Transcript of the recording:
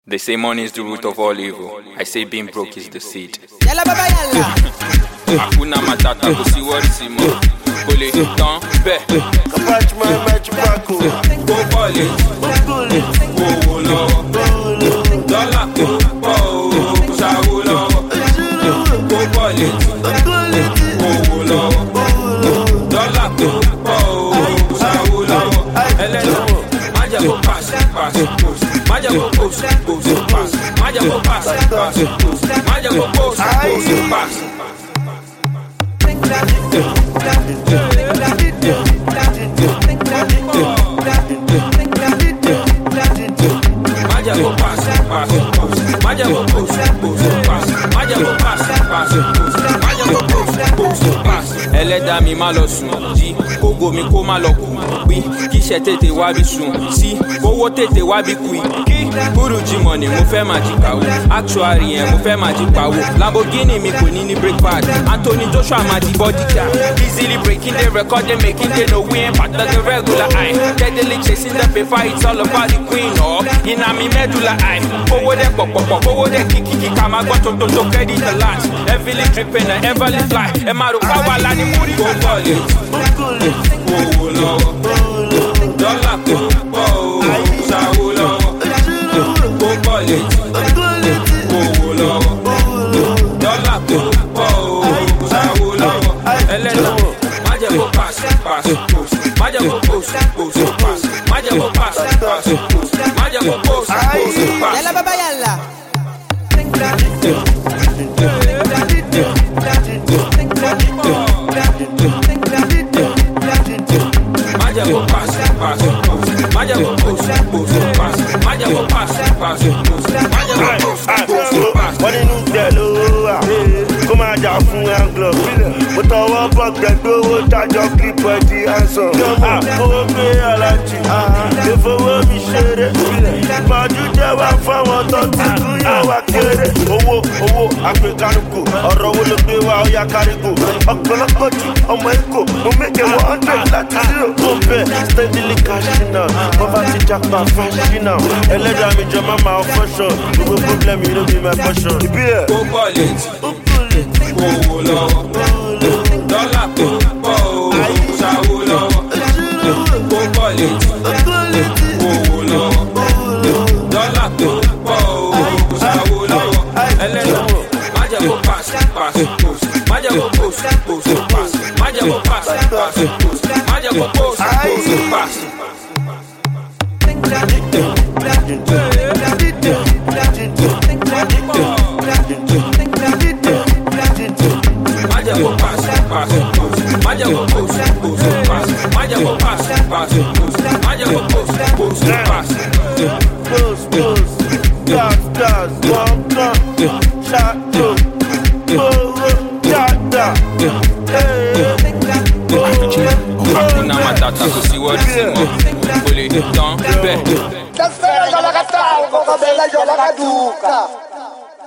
They say money is the root of all evil. I say being broke is the seed. Yalla baba yalla. Hakuna matata kusi warisimo. Kole tan be. Kapachi machi bako. Go college. Go lo. Dollar go. Shawo lo. Go college. Go lo. Dollar go. Shawo lo. Hello. Maja go pass. Maja go post, pass. Maja go pass. Maja go post, pass. Maja go pass. Maja go post, pass. Maja go pass. Maja go post, pass. Ẹlẹ́dàá mi má lọ sùn, jí kógo mi kó má lọ kù. Wí kíṣẹ́ tètè wá bí sùn, sí owó tètè wá bí kù. Kí Guruji money mo fẹ́ máa jí pawó, actuary yẹn mo fẹ́ máa jí pawó. Lamborghini mi kò ní ní brake pad, Anthony Joshua máa di bodyguard. Easily breaking the record, they making the no win, but the regular eye. Steadily chasing the paper, it's all about the queen, oh. In a mi medulla eye, owó dẹ̀ pọ̀pọ̀pọ̀, owó dẹ̀ kìkìkì, ká máa gbọ́ tó credit the last. Heavily dripping and heavily fly, ẹ máa rò káwá lá ní múrí. Go college, owó lọ́wọ́, dọ́là kò pọ̀ o, ṣàwó lọ́wọ́. Go college, owó lọ́wọ́, dọ́là kò pọ̀ o, ṣàwó lọ́wọ́. Ẹlẹ́dàá, má jẹ́ kó pass, má jẹ́ kó post, pass. Má jẹ́ kó pass, má jẹ́ kó post, pass. Yalla baba yalla. Maja go pass. Maja go post, pass. Maja go pass. Maja go post, pass. Wọ́n nínú tẹ̀lé wa, kó máa jà fún Anglo. Mo tọwọ́ bọ̀ gbẹ̀gbẹ́ owó tájọ́ kíkọ́ di àǹsàn. Owó gbé alájì, lè fowó mi ṣeré. Màjú jẹ́ wá fáwọn tó ti tún yóò wá kéré. Owó àpèkánukò, ọ̀rọ̀ wo ló gbé wa ó yá kárígò. Ọ̀pọ̀lọpọ̀ jù ọmọ Èkó, mo méje 100 láti zero. Mo bẹ̀ steadily cashing out, poverty japa flashing out. Ẹlẹ́dàá mi jọ máa ma ọ̀fọ́ṣọ̀, gbogbo problem yìí ló bí my portion. Ìbí ẹ̀. Go college, owó lọ́wọ́, dọ́là kò pọ̀ o, ṣàwó lọ́wọ́. Go college, owó lọ́wọ́, dọ́là kò pọ̀ o, ṣàwó lọ́wọ́. Ẹlẹ́dàá, má jẹ́ kó pass, má jẹ́ kó post, pass. Má jẹ́ kó pass, má jẹ́ kó post, pass. Maja go pass. Maja go post, pass. Maja go pass. Maja go post, pass. Gas, walk up, shot up, Hakuna matata kusi warisimo. Kole tan be. Caspera, yo la catavo, come bella, yo la caduca.